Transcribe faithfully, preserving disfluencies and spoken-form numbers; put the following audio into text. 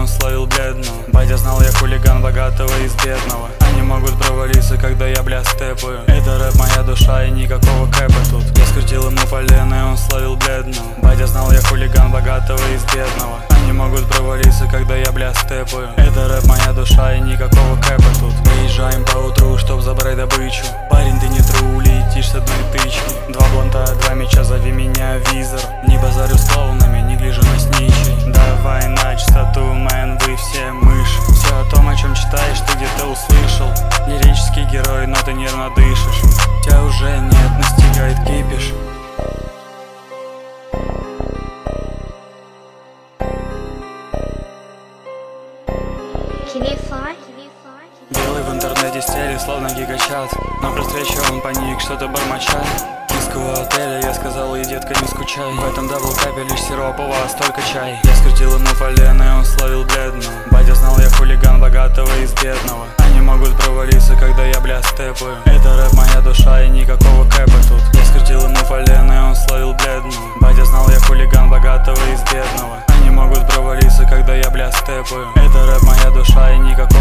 он словил бледную. Батя знал, я хулиган богатого из бедного. Они могут провалиться, когда я, бля, степаю. Это рэп, моя душа и никакого кэпа тут. Я скрутил ему полено, и он словил бледную. Батя знал, я хулиган богатого из бедного. Они могут провалиться, когда я, бля, степаю. Это рэп, моя душа и никакого кэпа тут. Выезжаем по утру, чтоб забрать добычу. Парень, ты не тру, летишь с одной тычки. Два блонта, два меча, зови меня визор. Не базарю с клоунами, не гляжу на сничей. Давай на чистоту, мэн, вы все мыши. Все о том, о чем читаешь, ты где-то услышал. Лирический герой, но ты нервно дышишь. Тебя уже нет, настигает кипиш. Белый в интернете стеле, словно гигачат. Но про встречу он паник, что-то бормоча. Низкого отеля я сказал, и детка, не скучай. В этом даблкапе лишь сироп, у вас только чай. Я скрутил ему полено, и он словил бледную. Батя знал, я хулиган богатого из бедного. Они могут провалиться, когда я, бля, степаю. Это рэп, моя душа и никакого кэпа тут. Я скрутил ему полено, и он словил бледную. Батя знал, я хулиган богатого из бедного. Они могут провалиться, когда я, бля, степаю. Это рэп, моя душа и никакого